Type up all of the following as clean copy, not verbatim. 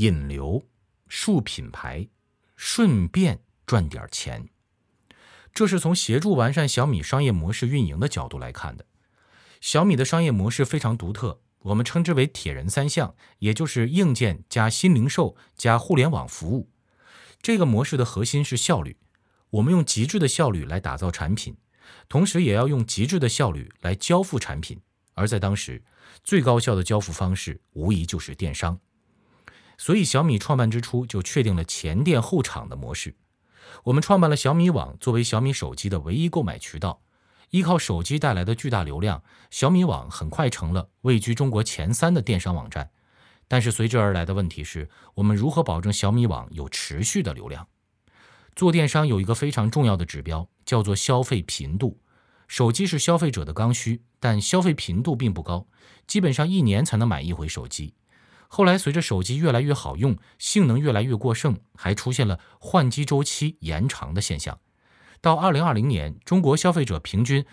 引流、树品牌，顺便赚点钱。这是从协助完善小米商业模式运营的角度来看的。小米的商业模式非常独特，我们称之为铁人三项，也就是硬件加新零售加互联网服务。这个模式的核心是效率，我们用极致的效率来打造产品，同时也要用极致的效率来交付产品。而在当时，最高效的交付方式无疑就是电商。所以小米创办之初就确定了前店后厂的模式。我们创办了小米网作为小米手机的唯一购买渠道，依靠手机带来的巨大流量，小米网很快成了位居中国前3的电商网站。但是随之而来的问题是，我们如何保证小米网有持续的流量？做电商有一个非常重要的指标，叫做消费频度。手机是消费者的刚需，但消费频度并不高，基本上1年才能买一回手机。后来随着手机越来越好用，性能越来越过剩，还出现了换机周期延长的现象。到2020年，中国消费者平均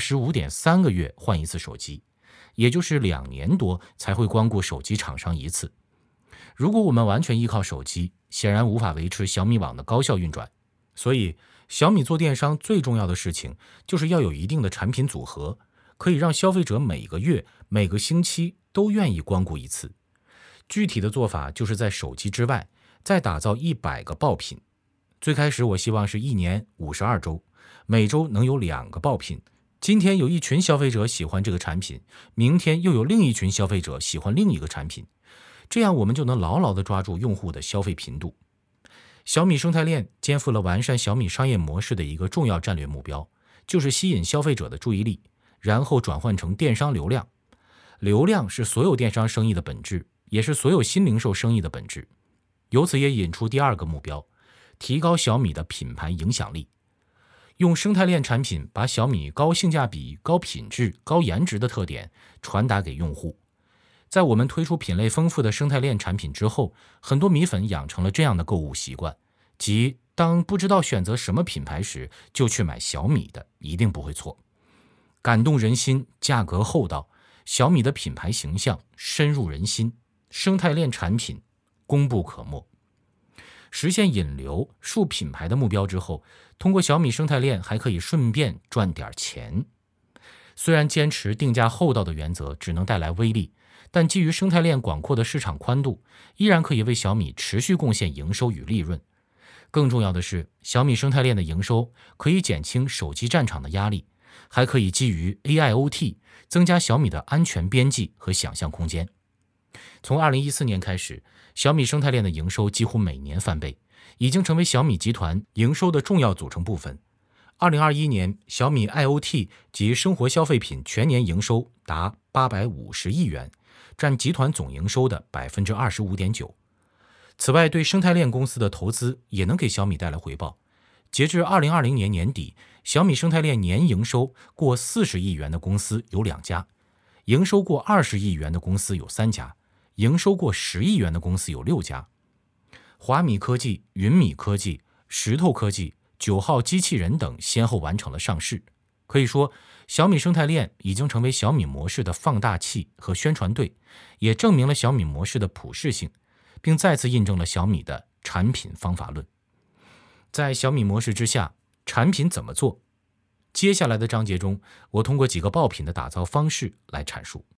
25.3个月换一次手机，也就是2年多才会光顾手机厂商一次。如果我们完全依靠手机，显然无法维持小米网的高效运转。所以小米做电商最重要的事情就是要有一定的产品组合，可以让消费者每个月每个星期都愿意光顾一次。具体的做法就是在手机之外再打造100个爆品。最开始我希望是1年52周，每周能有2个爆品。今天有一群消费者喜欢这个产品，明天又有另一群消费者喜欢另一个产品，这样我们就能牢牢地抓住用户的消费频度。小米生态链肩负了完善小米商业模式的一个重要战略目标，就是吸引消费者的注意力，然后转换成电商流量。流量是所有电商生意的本质，也是所有新零售生意的本质。由此也引出第2个目标，提高小米的品牌影响力。用生态链产品把小米高性价比、高品质、高颜值的特点传达给用户。在我们推出品类丰富的生态链产品之后，很多米粉养成了这样的购物习惯，即当不知道选择什么品牌时，就去买小米的，一定不会错。感动人心，价格厚道，小米的品牌形象深入人心，生态链产品功不可没。实现引流、树品牌的目标之后，通过小米生态链还可以顺便赚点钱。虽然坚持定价厚道的原则只能带来微利，但基于生态链广阔的市场宽度，依然可以为小米持续贡献营收与利润。更重要的是，小米生态链的营收可以减轻手机战场的压力，还可以基于 AIoT 增加小米的安全边际和想象空间。从2014年开始，小米生态链的营收几乎每年翻倍，已经成为小米集团营收的重要组成部分。2021年，小米 IoT 及生活消费品全年营收达850亿元，占集团总营收的 25.9%。此外，对生态链公司的投资也能给小米带来回报。截至2020年年底，小米生态链年营收过40亿元的公司有2家，营收过20亿元的公司有3家，营收过10亿元的公司有6家。华米科技、云米科技、石头科技、9号机器人等先后完成了上市。可以说，小米生态链已经成为小米模式的放大器和宣传队，也证明了小米模式的普适性，并再次印证了小米的产品方法论。在小米模式之下，产品怎么做？接下来的章节中，我通过几个爆品的打造方式来阐述。